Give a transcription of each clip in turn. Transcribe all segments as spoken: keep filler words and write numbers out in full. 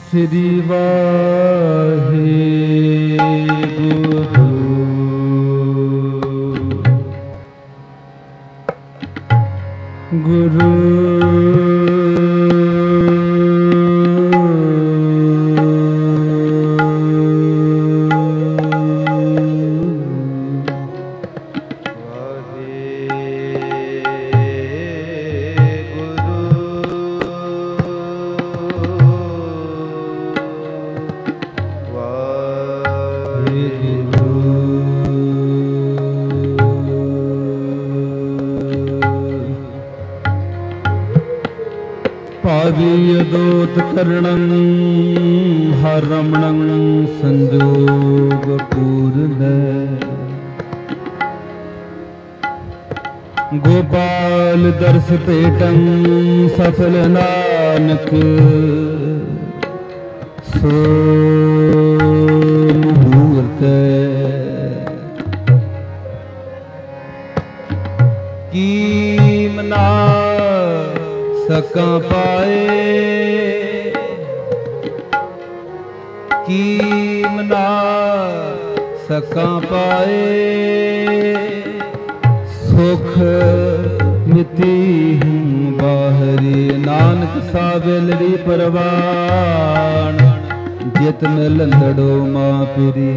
श्री वाहेगुरु। गुरु पावीयदोत करणं हरमणं संजोग पूर्ण। गोपाल दर्श पेटं सफल नानक सो मुहूर्त। कीमना सका पाए कीमना सका पाए। सुख मिति हूँ बाहरी नानक सावेलड़ी परवान। जित मिल लड़ो माँ पिरी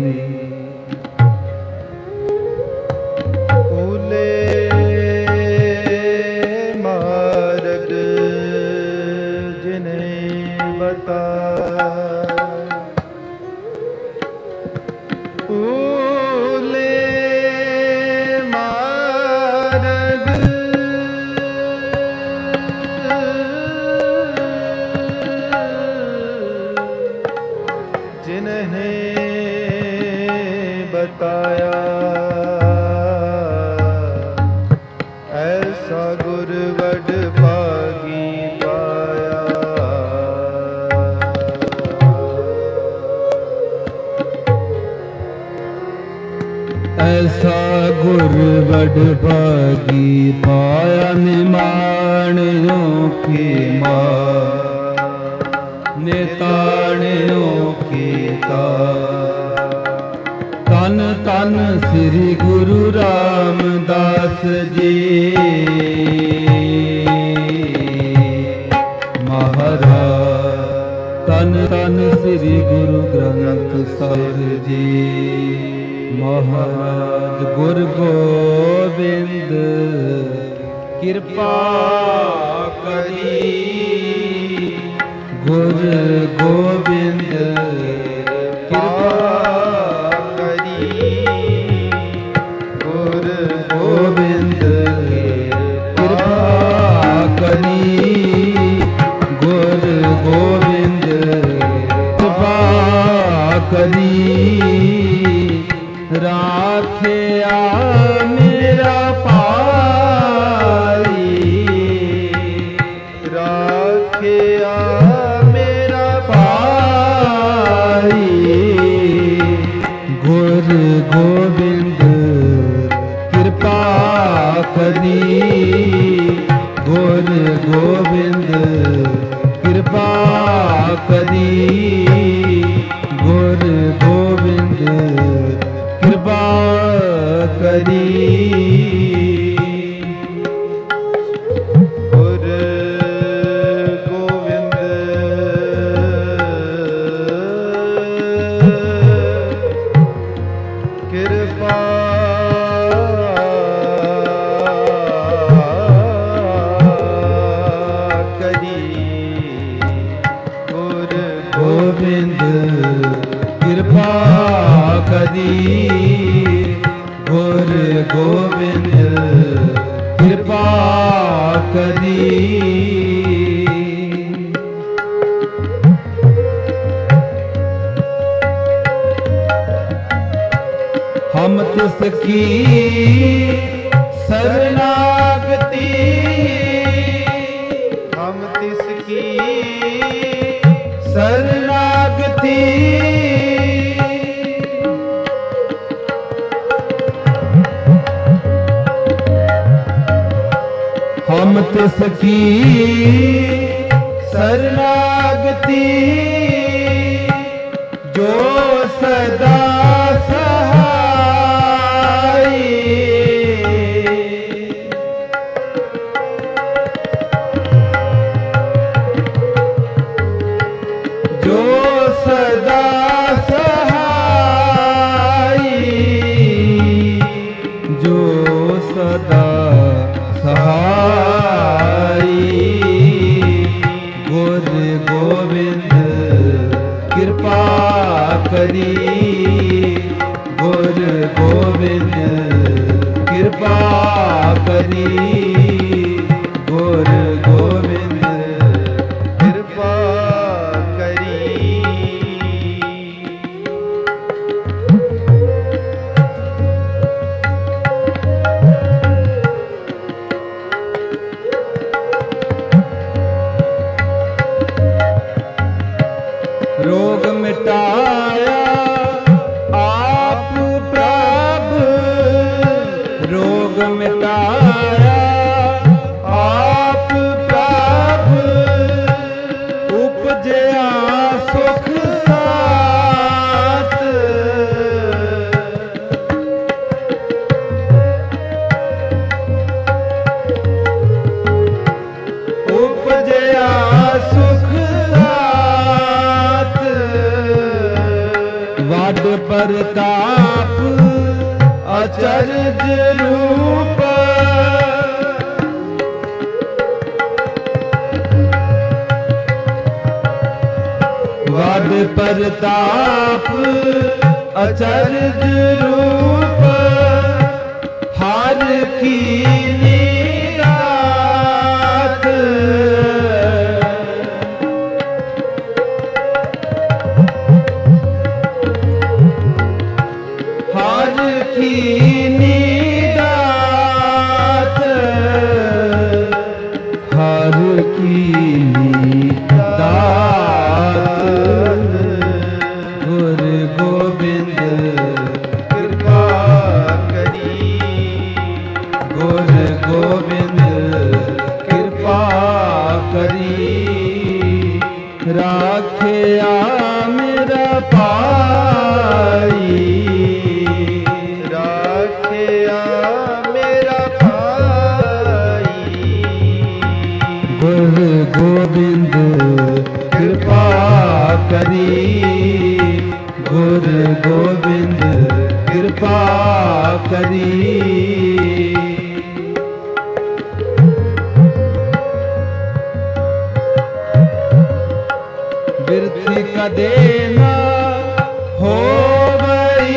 ऐसा गुर बड़ भागी पाया। निमाणियों की माँ निताणियों की ता। तन तन श्री गुरु रामदास जी महाराज। तन तन श्री गुरु ग्रंथ साहिब जी महाराज। गुर गोविंद कृपा करी। गुर गोविंद कृपा करी। गुर गोविंद कृपा करी। गुर गोविंद कृपा करी। राखे आ मेरा पाई। राखे आ मेरा पाई। गुर गोविंद कृपा करी। गुर गोविंद कृपा करी। गुर गोविंद कृपा करी। गुर गोविंद कृपा करी। गुर गोविंद कृपा करी। गुर गोविंद कृपा करी। हम तिसकी शरणागति। हम तिसकी शरणागति। हम तिसकी शरणागति। गुर गोविंद कृपा करी गुर गोविंद कृपा करी। रोग मिटाया आप प्रभु, रोग मिटाया आप प्रभु, उपजया सुख साथ। उपजया सुख साथ, वड प्रताप अचरज रूप, वड प्रताप अचरज रूप, हर की नीरात। हर की नीदात, हर की नीदात, गुर गोविंद कृपा करी गुर गोविंद कृपा करी। राखिया मेरा पाई, राखिया मेरा पाई, गुर गोविंद कृपा करी गुर गोविंद कृपा करी। बिरथी कदे न होवई,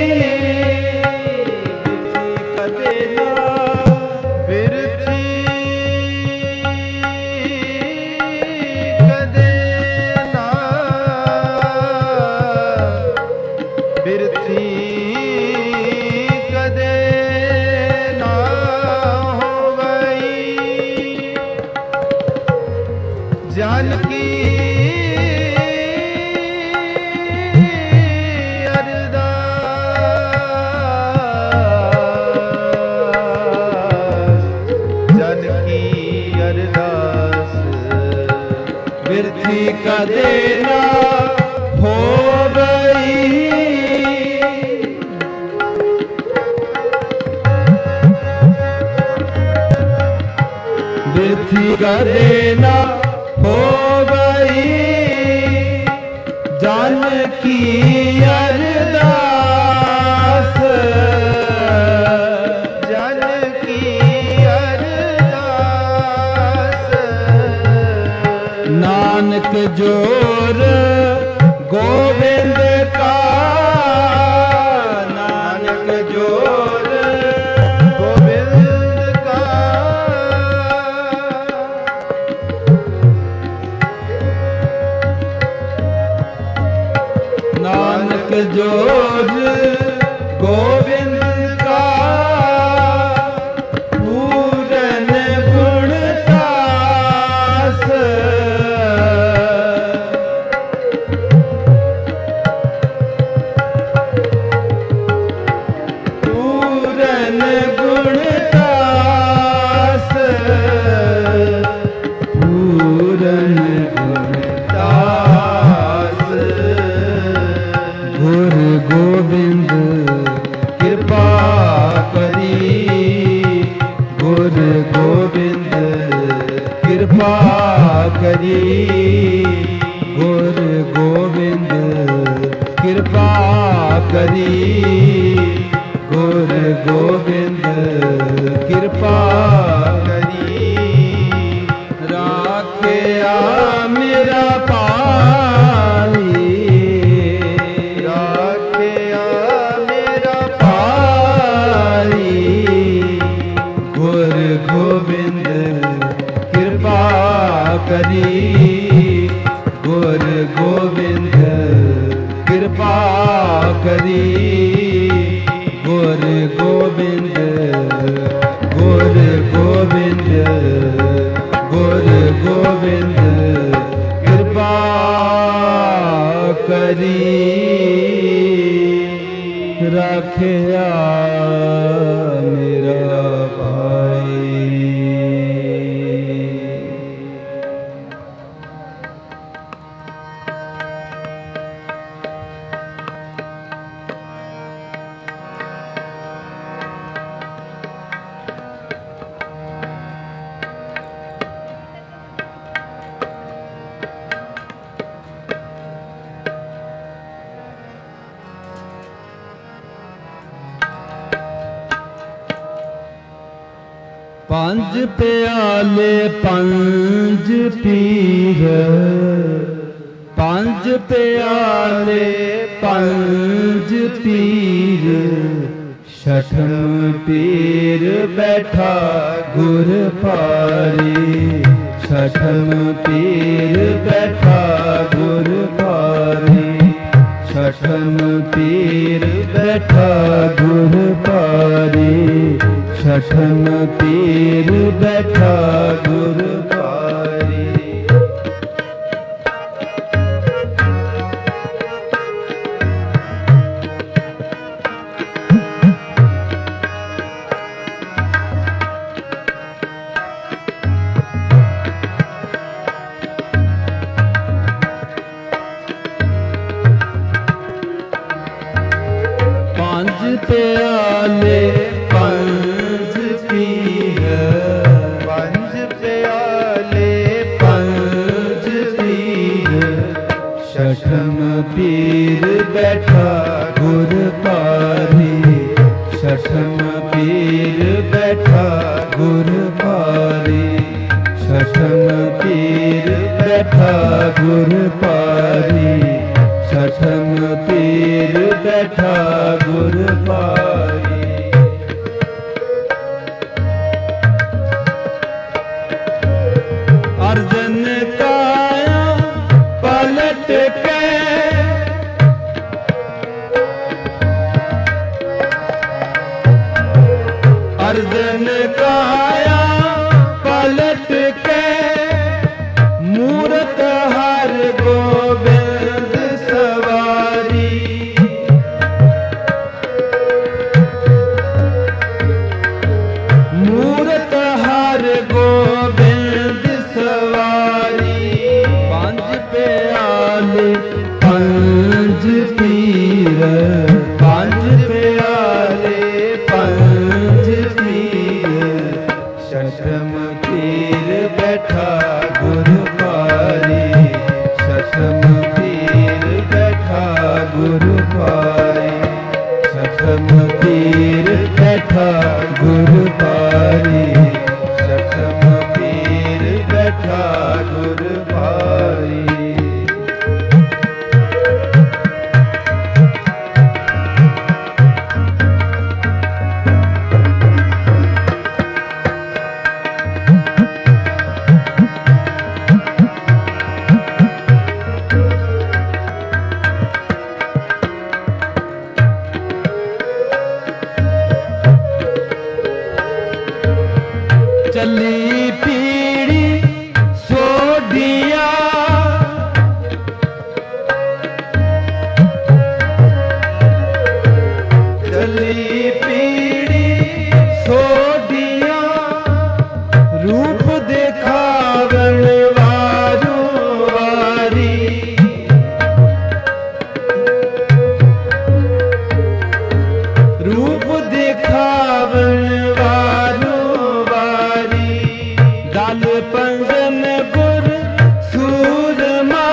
बिरथी कदे न बिरथी कदे न बिरथी कदे न होवई। जानकी बिरथी कदे न होवई, बिरथी कदे न होवई। जानकी अरदास, जानकी अरदास, नानक जोर गोविंद का, नानक जोर गोविंद का। नानक जोर गोविंद का, पूरन गुणतास। पूरन गुणतास, पूरन गुणतास, गुर गोविंद कृपा करी गुर गोविंद कृपा करी गुर गोविंद कृपा करी गुर गोविंद कृपा करी। राखिया मेरा पाई, राखिया ਗੁਰ ਗੋਬਿੰਦ ਗੁਰ ਗੋਬਿੰਦ ਗੁਰ ਗੋਬਿੰਦ ਕਿਰਪਾ ਕਰੀ ਰੱਖਿਆ ਮੇਰਾ ਭਾਈ। ਪੰਜ ਪਿਆਲੇ ਪੰਜ ਪੀਰ, ਪੰਜ ਪਿਆਲੇ ਪੰਜ ਪੀਰ, ਛਠਮ ਪੀਰ ਬੈਠਾ ਗੁਰ ਭਾਰੀ, ਛਠਮ ਪੀਰ ਬੈਠਾ ਗੁਰ ਭਾਰੀ, ਛਠਮ ਪੀਰ ਬੈਠਾ ਗੁਰ ਭਾਰੀ, ਛਠਮ ਪੀਰ ਬੈਠਾ ਗੁਰ ਭਾਰੀ। ਪੰਜ ਪਿਆਲੇ ਪੰਜ ਪੀਰ, ਪੰਜ ਪਿਆਲੇ ਪੰਜ ਪੀਰ, ਛਠਮ ਪੀਰ ਬੈਠਾ ਗੁਰ ਭਾਰੀ, ਛਠਮ ਪੀਰ ਬੈਠਾ ਗੁਰ ਭਾਰੀ, ਛਠਮ ਪੀਰ ਬੈਠਾ ਗੁਰ ਭਾਰੀ, ਛਠਮ ਪੀਰ ਬੈਠਾ ਗੁਰ ਭਾਰੀ। ਅਰਜਨ ਕਾਇਆ ਪਲਟ ਕੇ, ਅਰਜਨ ਕਾਇਆ ਪਲਟ ਕੇ, ਮੂਰਤ ਹਰ ਗੋਬਿੰਦ ਸਵਾਰੀ, ਮੂਰਤ ਹਰ ਗੋਬਿੰਦ ਸਵਾਰੀ। ਪੰਜ ਪਿਆਲੇ ਪੰਜ ਪੀਰ, ਪੰਜ ਪਿਆਲੇ ਪੰਜ ਪੀਰ, ਛਠਮ ਪੀਰ ਬੈਠਾ ਗੁਰ ਭਾਰੀ, ਛਠਮ ਪੀਰ ਬੈਠਾ ਗੁਰ ਭਾਰੀ, ਛਠਮ ਪੀਰ ਬੈਠਾ ਗੁਰ ਭਾਰੀ, ਛਠਮ ਪੀਰ ਬੈਠਾ ਗੁਰ ਭਾਰੀ। ਚੱਲੀ ਪੀੜੀ ਸੋਢੀਆਂ, ਚੱਲੀ ਪੀੜੀ ਸੋਢੀਆਂ, ਰੂਪ ਦਿਖਾਵਣ ਵਾਰੋ ਵਾਰੀ, ਰੂਪ ਦਿਖਾਵਣ ਵਾਰੋ ਵਾਰੀ। ਦਲ ਪੰਜਨ ਗੁਰ ਸੂਰਮਾ,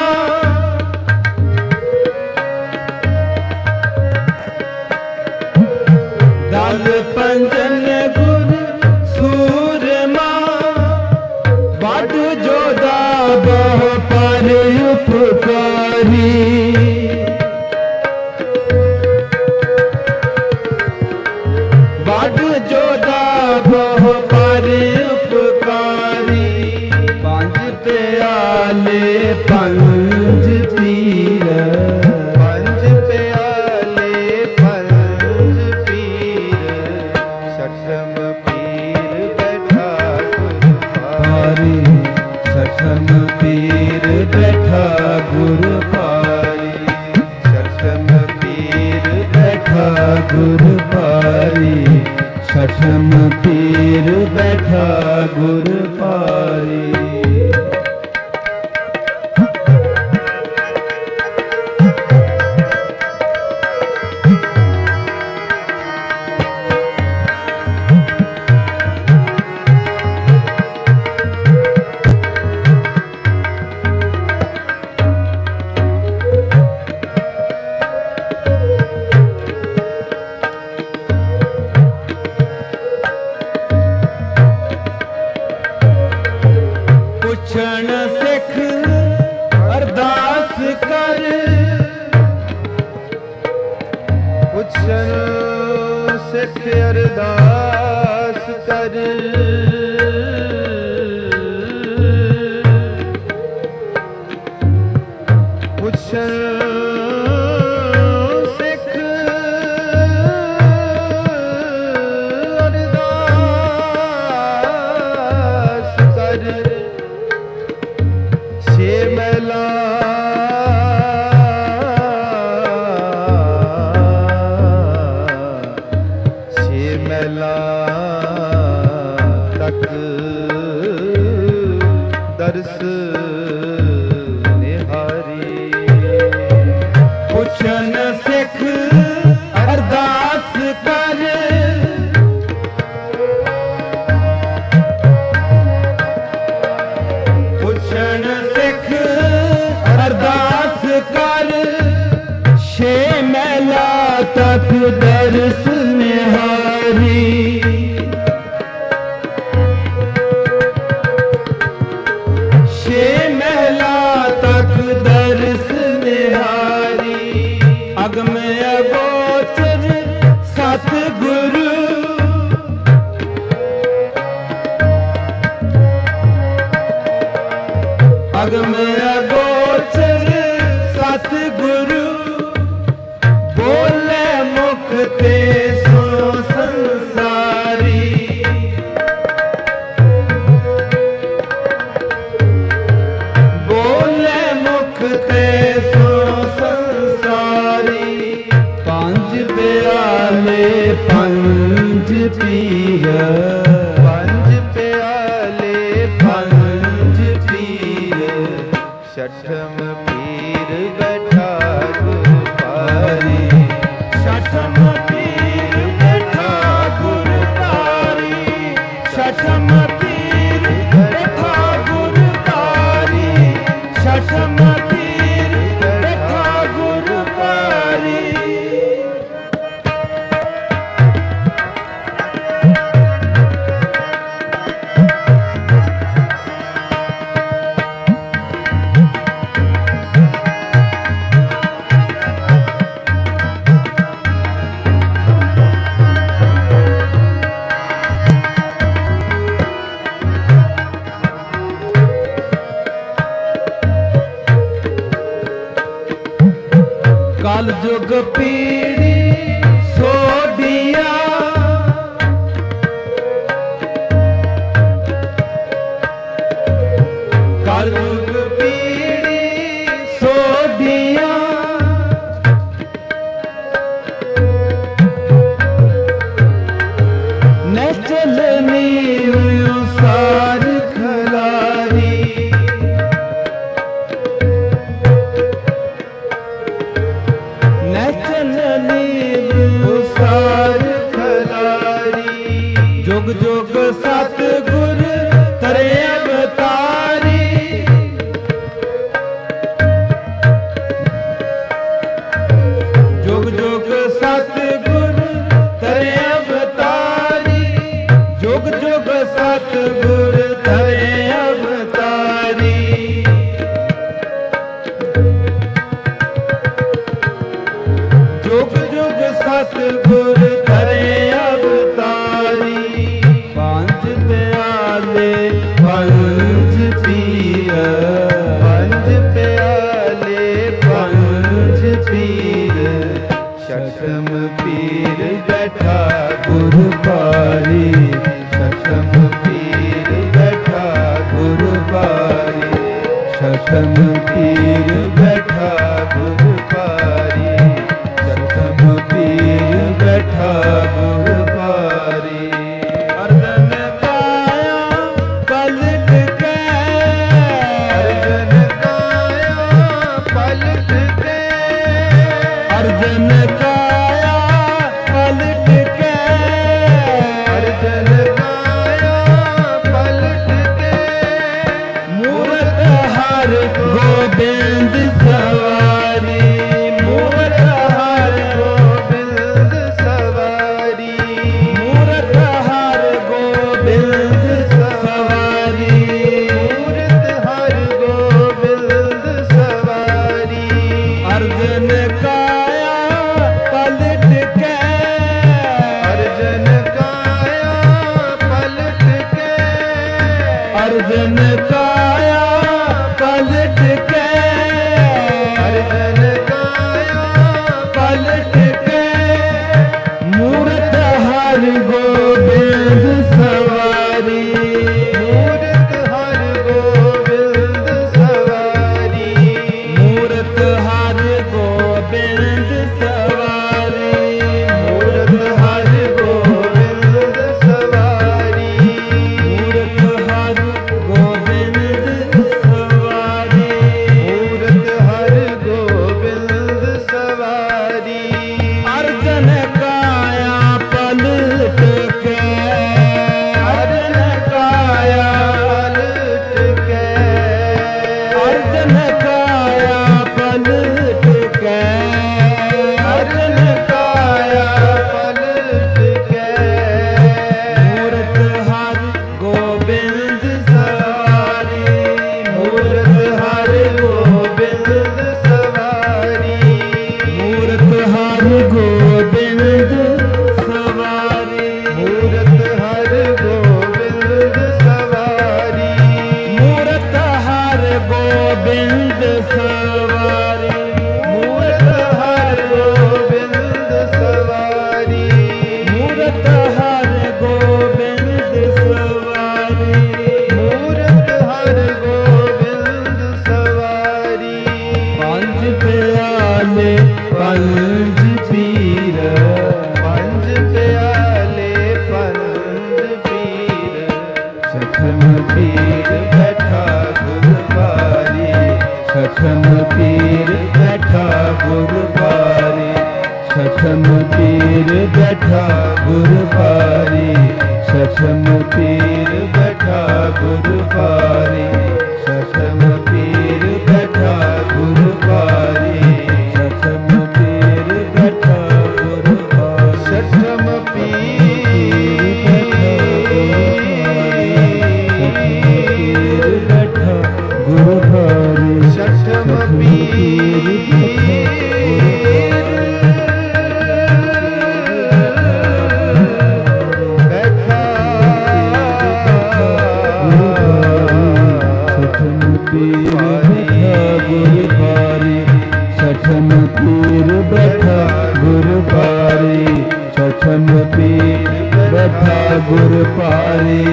ਦਲ ਪੰਜਨ ਗੁਰ ਸੂਰਮਾ, ਵੱਡ ਜੋਦਾ ਬਹੁ ਪਰ ਉਪਕਾਰੀ, ਵੱਡ ਜੋਦਾ ਬਹੁ ਪਰ ਉਪਕਾਰੀ। ਪੰਜ ਪਿਆਲੇ ਪੰਜ ਪੀਰ, ਪੰਜ ਪਿਆਲੇ गुर पारी, छठम पीर बैठा गुर पारी। ਪੁੱਛਣ ਸਿੱਖ ਅਰਦਾਸ ਕਰ, ਪੁੱਛਣ ਸਿੱਖ ਅਰਦਾਸ ਕਰ, ਪੁੱਛਣ ਸਿੱਖ ਅਰਦਾਸ ਕਰ। ਛੇ ਮਹਿਲਾ ਛੇ ਮਹਿਲਾ ਤੱਕ ਦਰਸ ਨਿਹਾਰੀ। ਪੁੱਛਣ ਸਿੱਖ ਅਰਦਾਸ ਕਰ, ਪੁੱਛਣ ਸਿੱਖ ਅਰਦਾਸ ਕਰ। ਛੇ ਮਹਿਲਾ ਤੱਕ ਦਰਸ ਨਿਹਾਰੀ। ਛੇ ਮਹਿਲਾ ਤੱਕ ਦਰਸ ਨਿਹਾਰੀ। ਅਗਮ ਅਗੋਚਰ ਸਤਿਗੁਰੂ, ਅਗਮ ਅਗੋਚਰ ਸਤਿਗੁਰੂ, ਬੋਲੇ ਮੁਖ ਤੇ ਸੋ ਸੰਸਾਰੀ। ਬੋਲੇ ਮੁਖ ਤੇ ਸੋ ਸੰਸਾਰੀ। ਪੰਜ ਪਿਆਲੇ ਪੰਜ ਪੀਰ, ਪੰਜ ਪਿਆਲੇ ਪੰਜ ਪੀਰ, ਛਠਮ ਪੀਰ ਬੈਠਾ ਗੁਰ ਪਾਰੀ। ਛਠਮ ਪੀਰ ਬੈਠਾ ਗੁਰ ਪਾਰੀ, ਛਠਮ ਪੀਰ ਬੈਠਾ ਗੁਰ ਪਾਰੀ, ਛਠਮ ਪੀਰ ਬੈਠਾ ਗੁਰ ਪਾਰੀ। ਕਲ ਜੁਗ ਪੀੜੀ ਸੋਢੀਆ, ਕਲ ਜੁਗ ਪੀੜੀ ਸੋਢੀਆ। ਨਚਲ ਨੀਵ ਸਾਰ ਖਲਾਰੀ। ਨਚਲ ਨੀਵ ਸਾਰ ਖਲਾਰੀ। ਜੁਗ ਜੁਗ ਸਤਿਗੁਰ ਤਰੇ ਅਵਤਾਰੀ। ਜੁਗ ਜੁਗ ਸਤਿਗੁਰ ਤਰੇ ਅਵਤਾਰੀ। ਜੁਗ ਜੁਗ ਸਤਿਗੁਰ ਤਰੇ ਅਵਤਾਰੀ। ਜੁਗ ਜੁਗ ਸਤਿਗੁਰ ਤਰੇ ਅਵਤਾਰੀ। ਪੰਜ ਪਿਆਲੇ ਪੰਜ ਪੀਰ, ਪੰਜ ਪਿਆਲੇ ਪੰਜ ਪੀਰ, ਛਠਮ ਪੀਰ ਬੈਠਾ ਗੁਰ ਪਾਰੀ। ਛਠਮ ਪੀਰ ਬੈਠਾ ਗੁਰ ਪਾਰੀ, ਛਠਮ ਪੀਰ ਬੈਠਾ ਗੁਰ ਪਾਰੀ। ਛਠਮ ਪੀਰ अर्जन काया पलट के, अर्जन काया पलट के, मूरत हर गोबिंद सवारी, मूरत हर गोबिंद सवारी, मूरत हर गोबिंद सवारी, मूरत हर गोबिंद सवारी, मूरत हर गोबिंद सवारी, मूरत हर गोबिंद सवारी। अर्जन काया पलट के, अर्जन काया पलट के, अर्जन काया पलट के, अर्जन काया पलट के, मूरत हर गोबिंद सवारी, मूरत हर गोबिंद सवारी, मूरत हर गोबिंद सवारी, मूरत हर गोबिंद सवारी, मूरत हर गोबिंद सवारी, मूरत हर गोबिंद सवारी, मूरत हर गोबिंद सवारी, मूरत हर गोबिंद सवारी। पंज प्याले पंज पीर, पंज प्याले पंज पीर, छठम पीर बैठा गुरबारी, छठम पीर बैठा गुरबारी, छठम पीर बैठा गुरबारी, छठम पीर बैठा गुरबारी, छठम पीर बैठा गुरबारी, छठम पीर बैठा गुरबारी, छठम पीर बैठा गुरबारी, छठम पीर बैठा गुरबारी, छठम पीर बैठा गुरबारी, छठम पीर बैठा गुरबारी।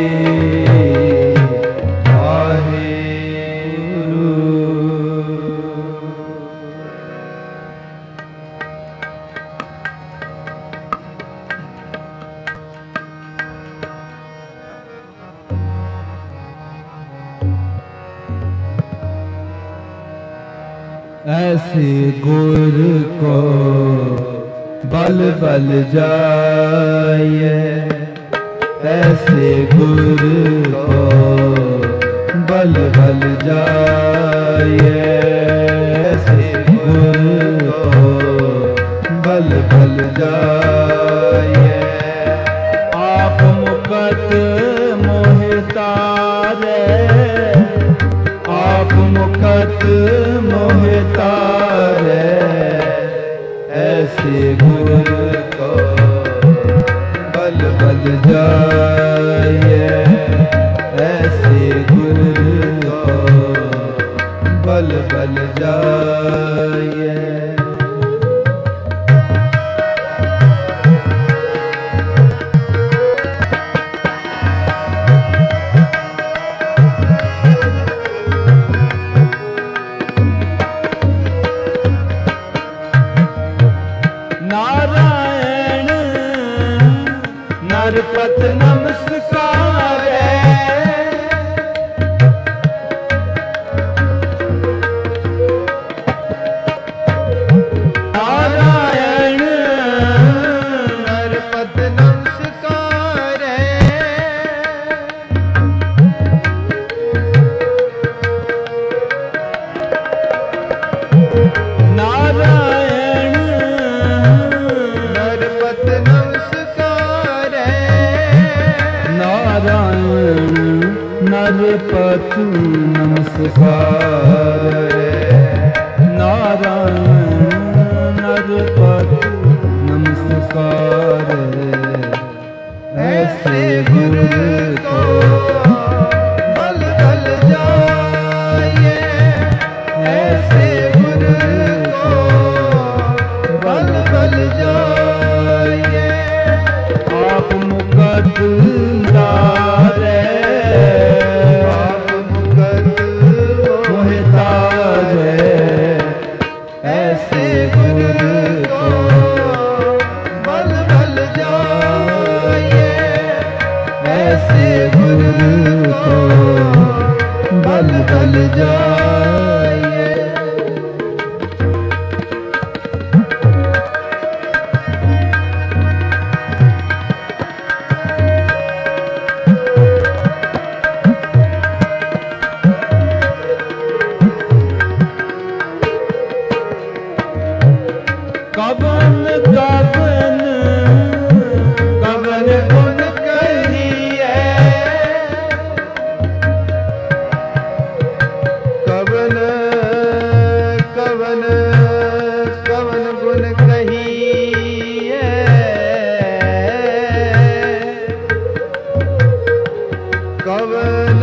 ऐसे गुर को बल बल जाए, ऐसे गुर को बल बल जाए, ऐसे गुर को बल बल जाए। आप मुकत मोहितारे, आप मुकत मोहितारे, ऐसे गुर को बल बल जाए, ऐसे गुर को बल बल जाए। नारायण नरपत नमस्कार, नारायण नरपत नमस्कार, नारायण नरपत नमस्कार, नारायण नरपत नमस्कार, नारायण नरपत नमस्कार। ऐसे गुरु को बल बल जाए, ऐसे गुरु को बल बल जाए। कवन कवन कवन गुण कहिए, कवन कवन कवन गुण कहिए, कवन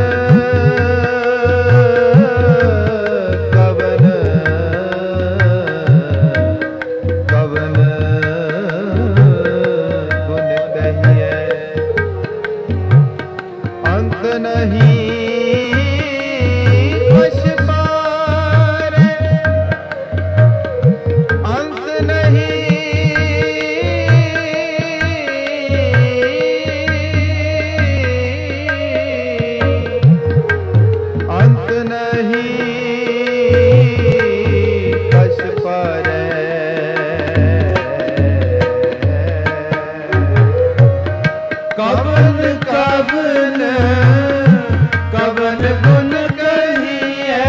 कवन कवन गुण कहिए, अंत नहीं वश पार, अंत नहीं अंत नहीं वश पार। कवन कवन कवन गुण कहिए,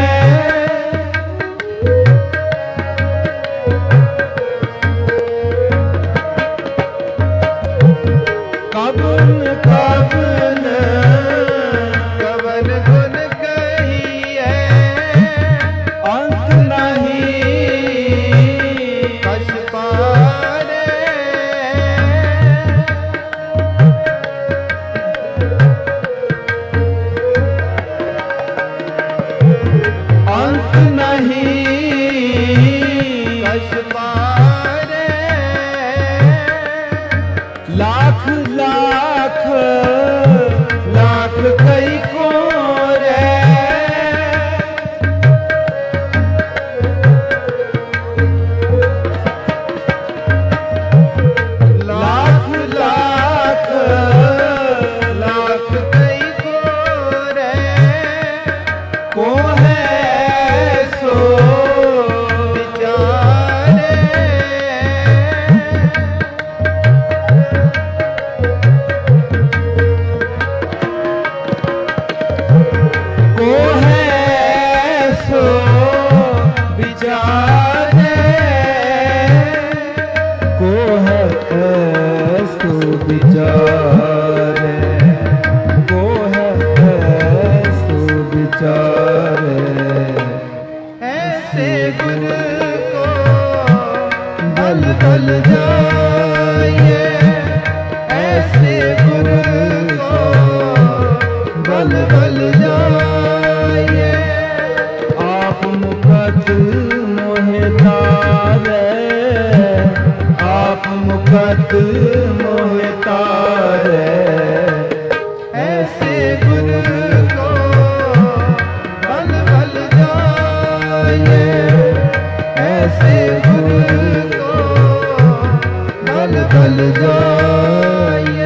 कवन कवन कवन गुण कहिए, अंत नहीं वश पार। अंत नहीं कश पार, लाख लाख लाख कई को रे, लाख लाख लाख कई को रे, को है सो विचारे, को है सो विचारे, को है सो विचारे, को है सो विचारे, ऐसे गुरु को बल बल जाए, ऐसे गुरु को बल बल जाए। आप मुकत मोहे तारे, आप मुकत मोहे तारे, ऐसे गुरु को बल बल जाए, ऐसे गुरु को बल बल जाए।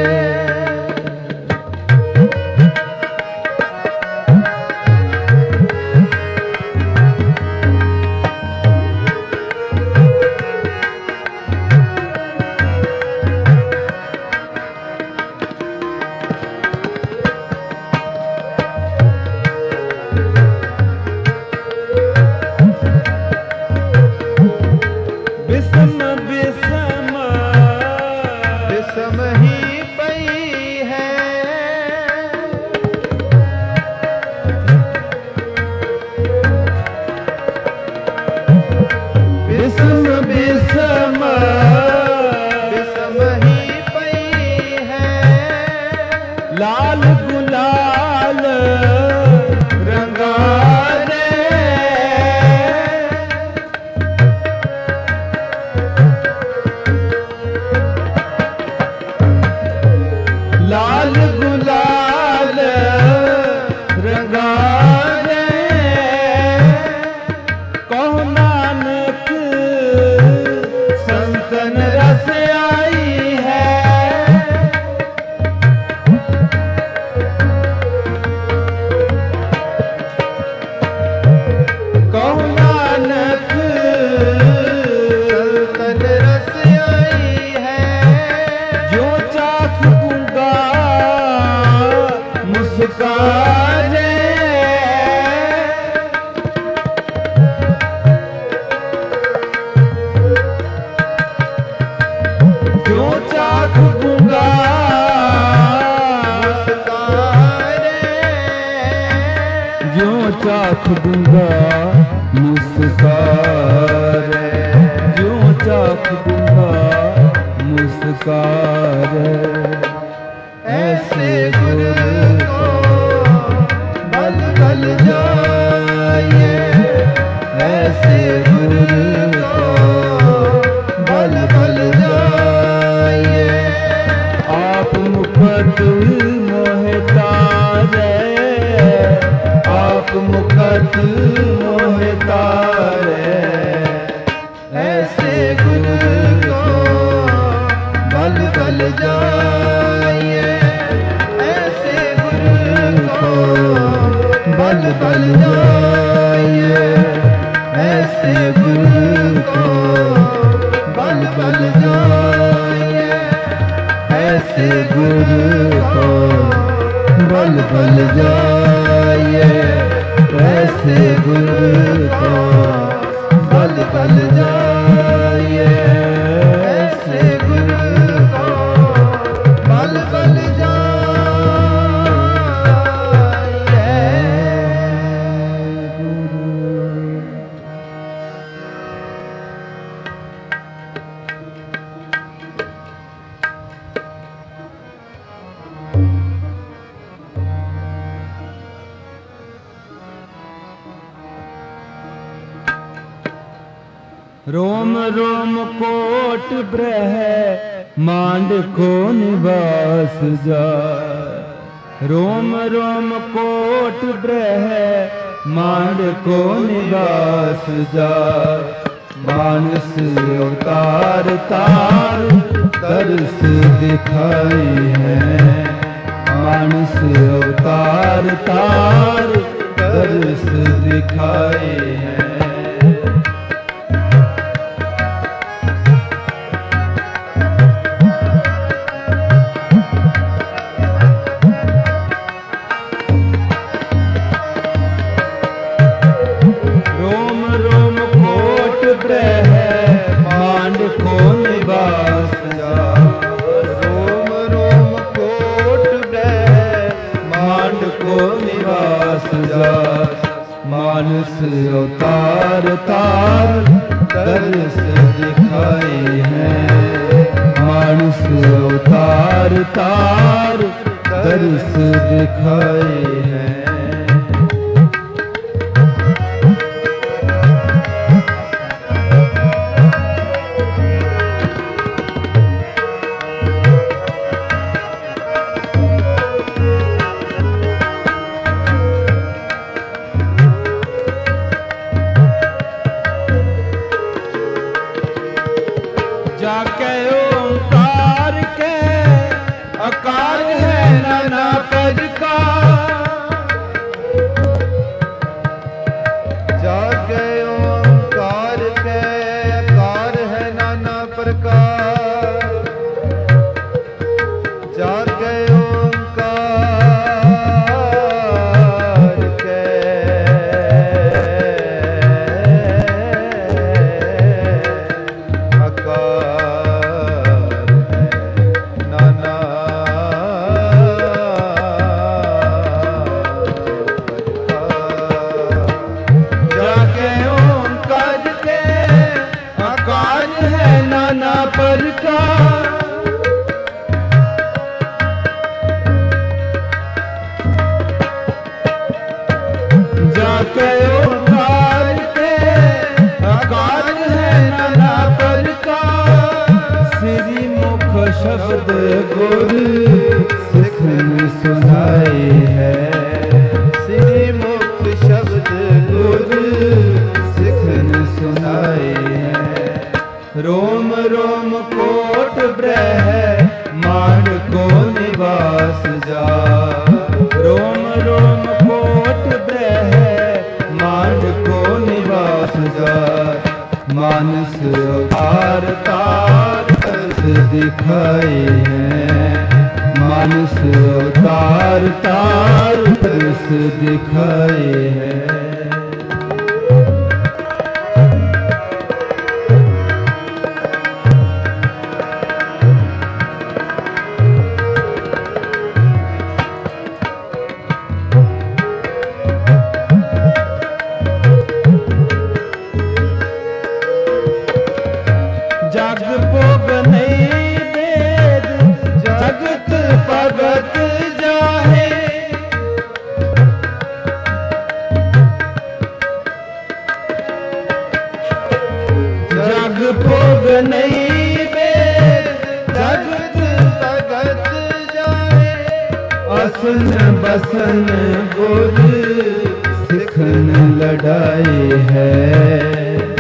विषम विषम विषम ही पई है, विषम विषम विषम ही पई है, लाल गुलाल रंगारे, लाल गुलाल रंगारे, कहो नानक संतन रस आई है, चाख दूंगा ज्यों चाख दूंगा मुस्कार, ज्यों चाख दूंगा मुस्कार। ऐसे गुरु को बल बल जाइए, ऐसे गुरु को बल बल जाइए। आप मुकट मोहे तारे, आप मुकट मोहे तारे। ऐसे गुरु को बल बल जाइए, ऐसे गुरु को बल बल जाइए, ऐसे गुरु को बल बल जाइए, ऐसे गुरु को बल बल जाइए, ऐसे गुरु को बल बल जाइए, ऐसे गुरु को बल बल जाइए। रोम रोम कोट ब्रह मांड को निवास जा, रोम रोम कोट ब्रह मांड को निवास जा। मानस अवतार तार दर्श दिखाई है, मानस अवतार तार दर्श दिखाई है। मानस अवतार तार दर्श दिखाई है, मानस अवतार तार दर्श दिखाई है। जाके ओंकार के आकार है नाना प्रकार, जाके ओंकार के आकार है नाना प्रकार, जाके ओंकार के जाके ओंकार के आकार है नाना प्रकार। श्री मुख शब्द गुरु सिख ने सुनाए है, श्री मुख शब्द गुरु सिख ने सुनाए है। रोम रोम कोट ब्रह मांड को निवास जा, रोम रोम कोट ब्रह मांड को निवास जा। मानस अवतार तार दर्श दिखाए हैं, मानस अवतार तार दर्श दिखाए हैं। आसन बसन गुर सिखन लड़ाई है।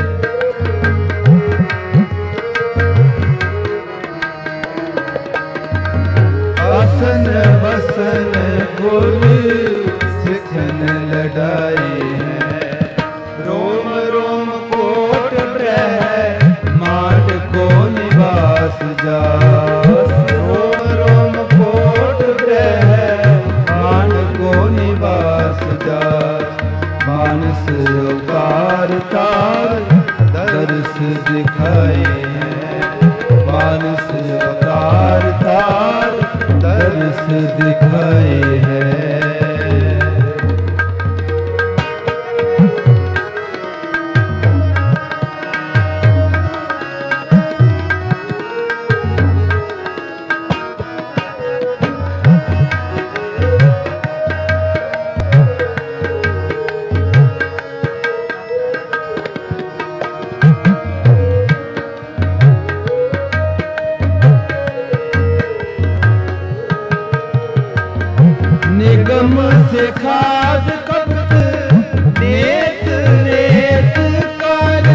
आसन बसन गुर सिखन लड़ाई है। रोम रोम कोट ब्रह्मांड को निवास जास। रोम रोम कोट ब्रह्मांड को निवास जास। मानस अवतार तार दर्श दिखाए हैं। मानस अवतार तार दर्श दिखाए हैं। निगम से खाद कपट नेत नेत कर।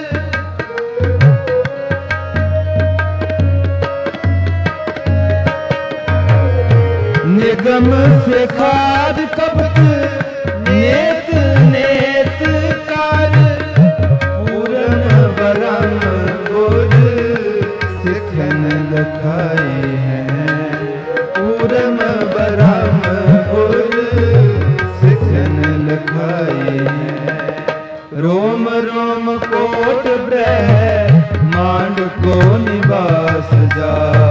निगम से खाद कपट नेत नेत कर। पूरन बरम गुर सिखन लखाए हैं। पूरन बरम लखाए हैं। रोम रोम कोट ब्रह्मांड को निवास जा।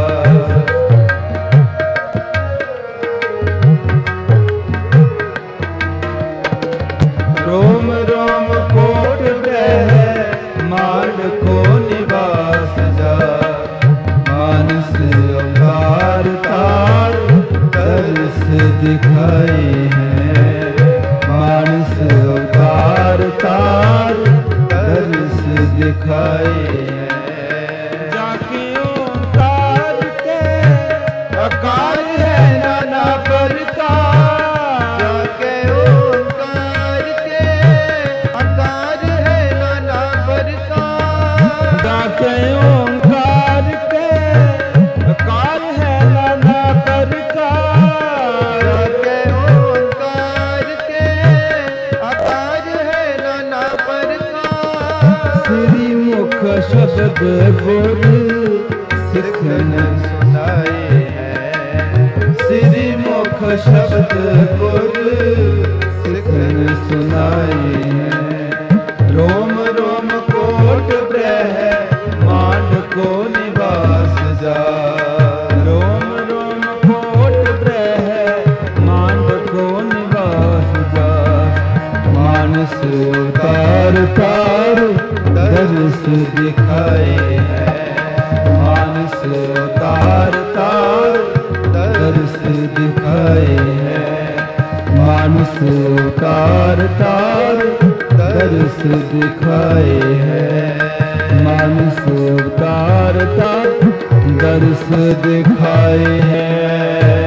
रोम रोम कोट ब्रह्मांड को निवास जा। मानस अवतार तार दर्श दिखाए हैं। मानस अवतार तार दर्श दिखाए हैं। जाके ओंकार के आकार है नाना प्रकार। जाके ओंकार के आकार है नाना प्रकार। जाके ओंकार के आकार है नाना प्रकार। जाके ओंकार के आकार है नाना प्रकार। श्री मुख शब्द गुर सिखन सुनाए हैं। श्री मुख शब्द गुर सिखन सुनाए हैं। रोम रोम कोट ब्रह्मांड को निवास जा। रोम रोम कोट ब्रह्मांड को निवास जा। मानस अवतार तार दर्श दिखाए हैं। मानस अवतार तार दर्श दिखाए हैं। मानस अवतार तार दर्श दिखाए हैं। मानस अवतार तार दर्श दिखाए हैं।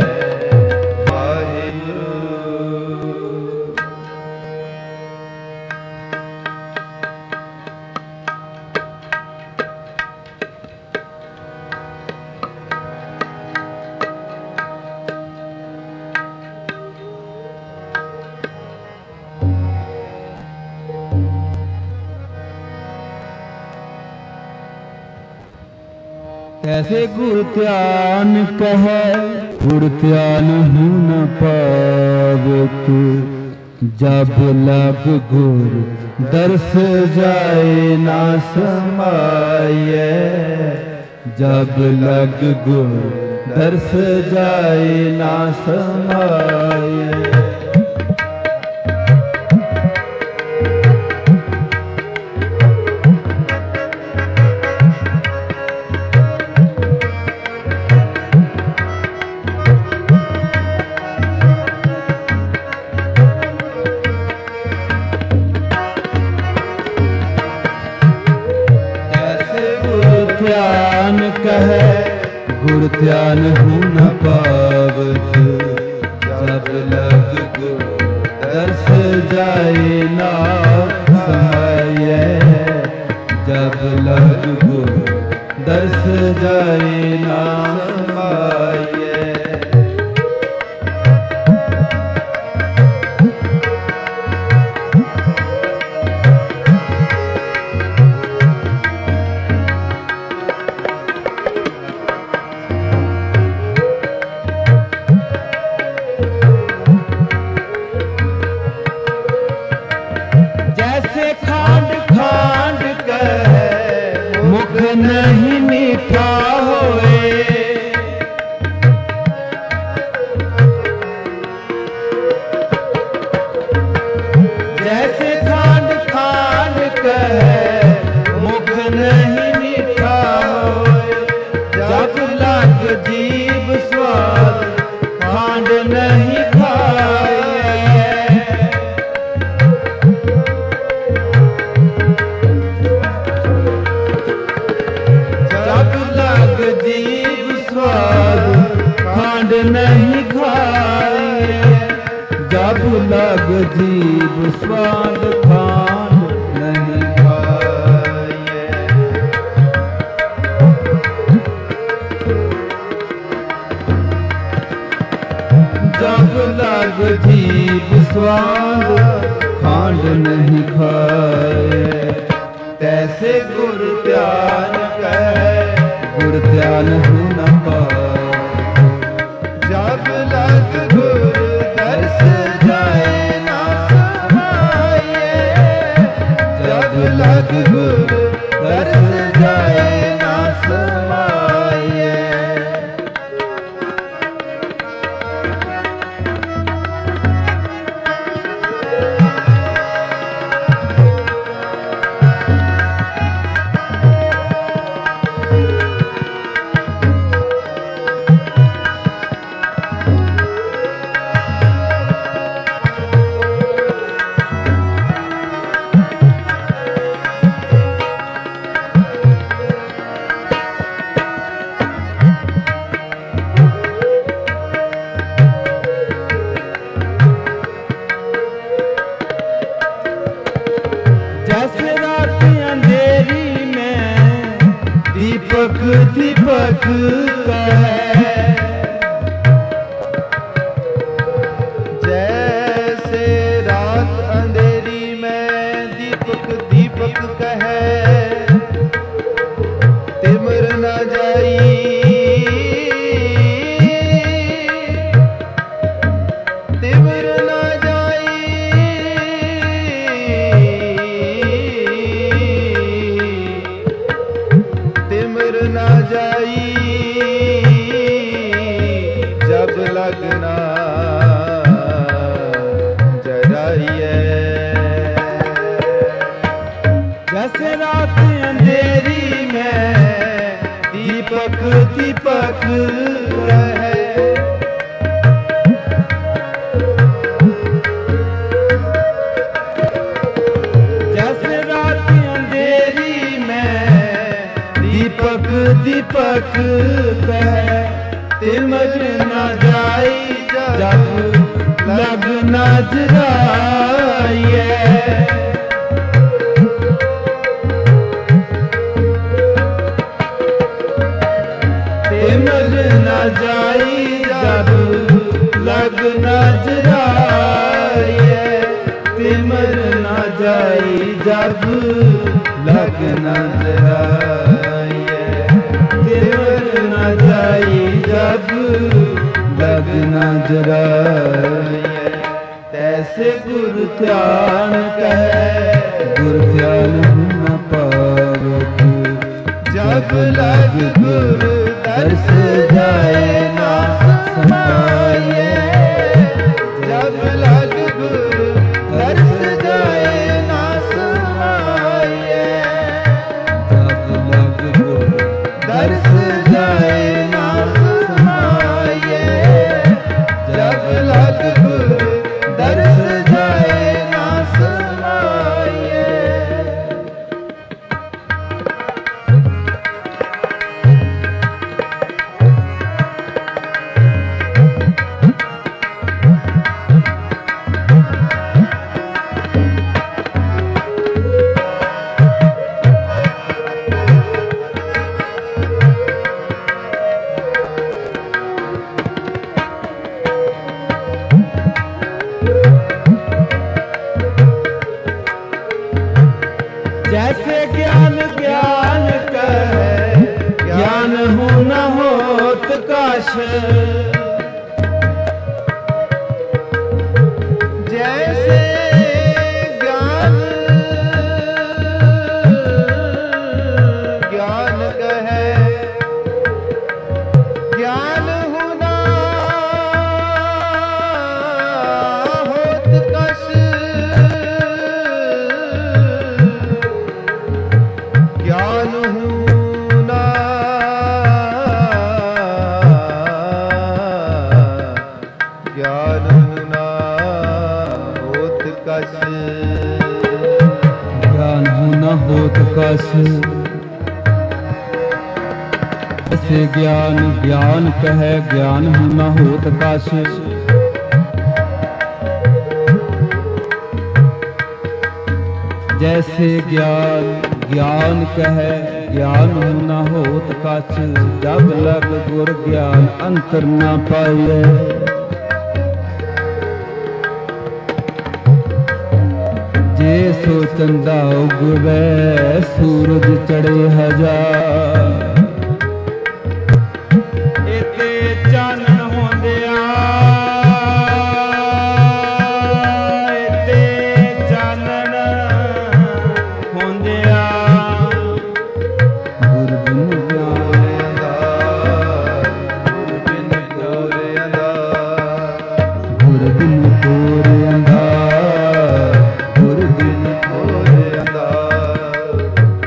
कैसे गुर ध्यान कहे गुर ध्यान हूँ न पावत। जब लग गुर दर्श जाए ना समाये। जब लग गुर दर्श जाए ना समाये। ध्यान कहे गुर ध्यान हूँ न पावत। लग गुरु दर्श जाए ना समाये, जब लग गुरु दर्श जाए ना समाये। जैसे खांड खांड कहे मुख नहीं मीठा होए, जैसे खांड खांड कहे मुख नहीं मीठा होए, जब लग जीव स्वाद खांड नहीं खाए। जीव स्वाद खांड नहीं खाए, जब लग जीव स्वाद खांड नहीं खाए। जब लग जीव स्वाद खांड नहीं खाए, तैसे गुरु ध्यान कहे गुरु ध्यान हो न पाए। जब लग गुरु दर्श जाए ना समाये, जब लग गुरु दर्श जाए ना समाये। जैसे रात अंधेरी में दीपक दीपक कहे, जैसे रात अंधेरी में दीपक दीपक कहे, तिमिर न जाई तिमिर न तिमिर न जाई, जब लगना जराइए। जैसे रात अंधेरी में दीपक दीपक रहे, जैसे रात अंधेरी में दीपक दीपक कहे, तिमिर न जाई जब लग न जराइए। तिमिर न जाई जब लग न जराइए, तिमिर न जाई जब लग न जराइए, तिमिर न जाई जब लग न जराइए। तैसे गुरु ध्यान कहे गुरु ध्यान न पावत, जब लग गुरु दर्श जाए ना समाये, जब लग गुरु दर्श जाए ना समाये, जब लग गुरु दर्श जाए ना समाये, जब लग गुरु दर्श जाए ना समाये। कश जैसे ज्ञान ज्ञान कहे ज्ञान हुना होत कश ज्ञान हुना ज्ञान हुना होत कश ज्ञान हुना होत कश ऐसे ज्ञान ज्ञान कहे ज्ञान हुना होत कश जैसे ज्ञान ज्ञान कहे ज्ञान हुना होत कछ जब लग गुर ज्ञान अंतर न पाइए जे सो चंदा उगवे सूरज चढ़े हजार इते चानन होंदिया इते चानन होंदिया गुर बिन ज्ञान गुर बिन घोर अंधार गुर बिन घोर अंधार गुर बिन घोर अंधार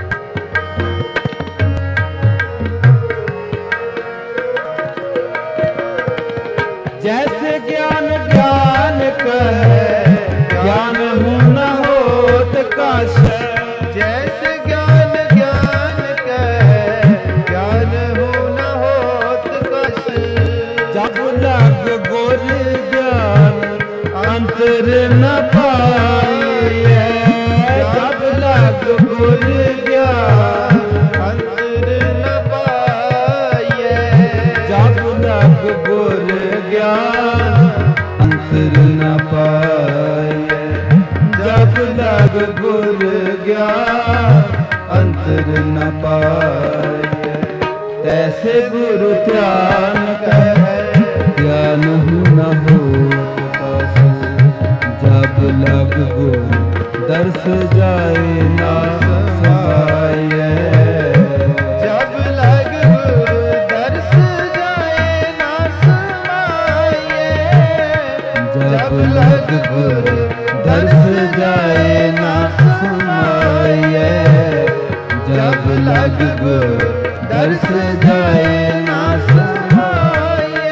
जैसे ज्ञान ज्ञान कहे ज्ञान हुना होत कश जैसे ज्ञान ज्ञान कहे ज्ञान हुना होत कश जब लग गुर ज्ञान अंतर न पाइए जब लग गुर ज्ञान अंतर न पाइए जब लग गुर ज्ञान अंतर न पाए जब लग गुर ज्ञान अंतर न पाए तैसे गुरु ध्यान कहे ज्ञान हुना होत कश जब लग गुर दर्श जाए ना समाये जब लग गुरु दर्श जाए ना समाये जब लग गुर दर्श जाए ना समाये जब लग गुर दर्श जाए ना समाये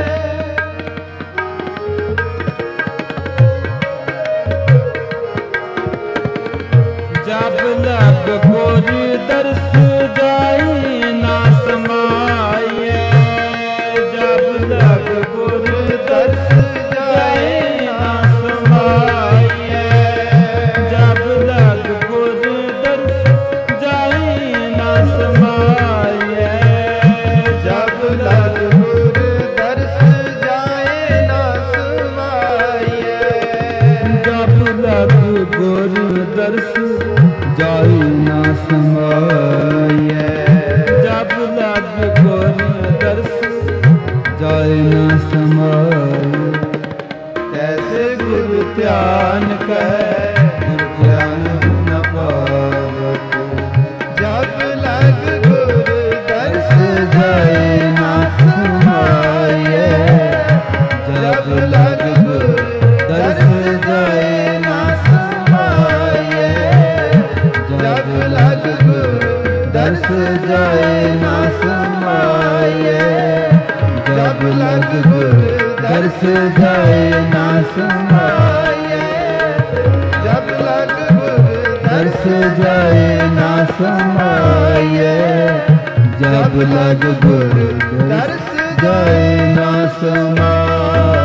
जब लग गुर दर्श जाए ना समाये जब लग गुर दर्श जाए ना समाये जब लग गुर दर्श जाए ना समाये जब लग गुर दर्श जाए ना समाये जब लग गुर दर्श जाए ना समाये जब लग गुर दर्श जाए ना समाये ऐसे गुरु ध्यान कहे गुर ज्ञान न पावत जब लग गुरु दर्श जाए ना समाये जब लग गुर दर्श जाए ना समाये जब लग गुर दर्श जाए ना समाये जब लग गुर दर्श जाए ना समाये जब लग गुरु दर्श जाए ना समाये जब लग गुर दर्श जाए ना समाये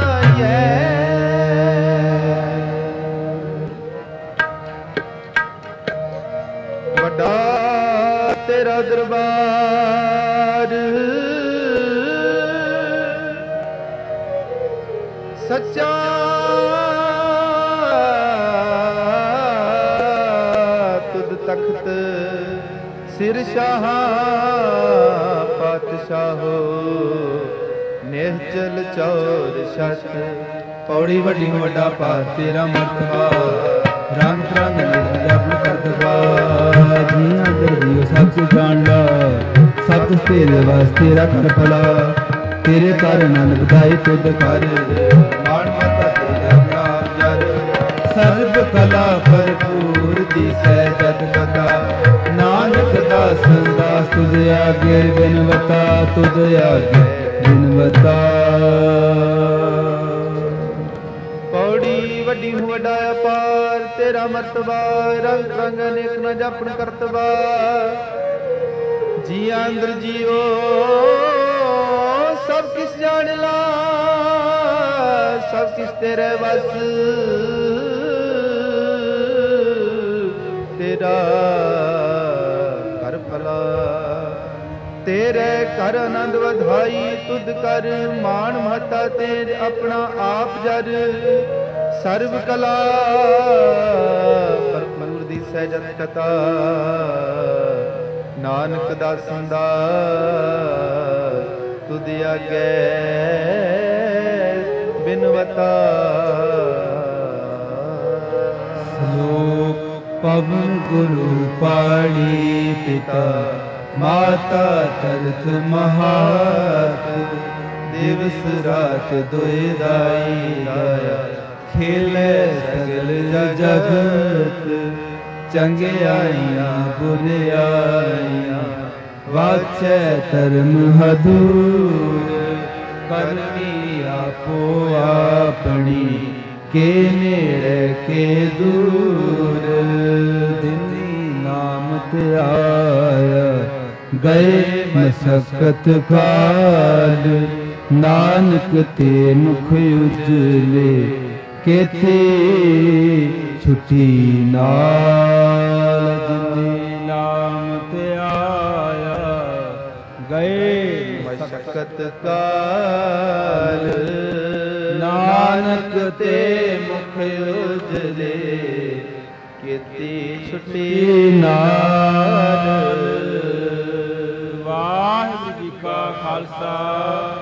ਵੱਡਾ ਤੇਰਾ ਦਰਬਾਰ ਸੱਚਾ ਤੁਧ ਤਖਤ ਸਿਰ ਸ਼ਾਹ ਪਾਤਸ਼ਾਹ ਪਾਤਸ਼ਾਹੋ ਨਿਹਚਲ ਚੌਰ ਛਤ। ਪੌੜੀ ਵੱਡੀ ਵੱਡਾ ਭਾਰ ਤੇਰਾ ਮਰਤਬਾ, ਰੰਗ ਰੰਗ ਨਿਤ ਜਪਨ ਕਰਤਬਾ। ਜੀਆਂ ਦਰ ਜੀਓ ਸਭ ਕੁਝ ਜਾਣ ਲਾ, ਸਭ ਕੁਝ ਤੇਰੇ ਵਾਸਤੇ ਰੱਖ ਭਲਾ। ਤੇਰੇ ਘਰ ਆਨੰਦ ਵਧਾਏ ਤੁਧ ਕਰ, ਮਾਣ ਮਾਤਾ ਤੇਰਾ ਪ੍ਰਾਪ ਜਰ। ਸਰਬ ਕਲਾ ਭਰਪੂਰ ਦਿਸੈ ਜਦ ਕਥਾ, ਨਾਨਕ ਦਾਸਨ ਦਾਸ ਤੁਧ ਆਗੇ ਬਿਨਵਤਾ, ਤੁਧ ਆਗੇ ਬਿਨਵਤਾ। ਪੌੜੀ ਵੱਡੀ ਹੂੰ ਵੱਡਾ ਅਪਾਰ ਤੇਰਾ ਮਰਤਬਾ, ਰੰਗ ਰੰਗ ਅਨੇਕ ਨ ਜਪਨ ਕਰਤਬਾ। ਜੀਆਂ ਅੰਦਰ ਜੀਓ ਸਭ ਕਿਸ ਜਾਣ ਲਾ, ਸਭ ਕਿਸ ਤੇਰੇ ਵਸ। ਤੇਰਾ ਕਰ ਭਲਾ, ਤੇਰੇ ਕਰ ਆਨੰਦ ਵਧਾਈ ਤੁਧ ਕਰ। ਮਾਣ ਮਹਤਾ ਤੇਰੇ ਆਪਣਾ ਆਪ ਜਰ। ਸਰਬ ਕਲਾ ਭਰਪੂਰ ਦੀ ਸਹਿਜਤ ਕਥਾ, ਨਾਨਕ ਦਾਸਨ ਦਾਸ ਤੁਧ ਆਗੇ ਬਿਨਵਤਾ। ਸ਼ਲੋਕ ਪਵਨ ਗੁਰੂ ਪਾਣੀ ਪਿਤਾ, ਮਾਤਾ ਤਰਤ ਮਹਾਤ। ਦਿਵਸ ਰਾਤ ਦੁਇ ਦਾਈ ਦਾਇਆ, ਖੇਲੇ ਸਗਲ ਜਗਤ। ਚੰਗਿਆਈਆਂ ਬੁਰਿਆਈਆਂ, ਵਾਚੈ ਧਰਮ ਹਦੂਰ। ਕਰਮੀ ਆਪੋ ਆਪਣੀ, ਕੇ ਨੇੜੇ ਕੇ ਦੂਰ। ਦਿਨੀ ਨਾਮ ਤੇ ਆਇਆ, ਗਏ ਮਸਕਤ ਕਾਲ। ਨਾਨਕ ਤੇ ਮੁਖ ਉਜਲੇ, ਕੇਥੇ ਛੁਟੀ ਨਾਲ। ਜਿਨੇ ਨਾਮ ਤੇ ਆਇਆ, ਗਏ ਮਸਕਤ ਕਾਲ। ਨਾਨਕ ਤੇ ਮੁਖ ਉਜਲੇ, ਕੀਤੀ ਛੁੱਟੀ ਨਾਲ। ਵਾਹਿਗੁਰੂ ਜੀ ਕਾ ਖਾਲਸਾ,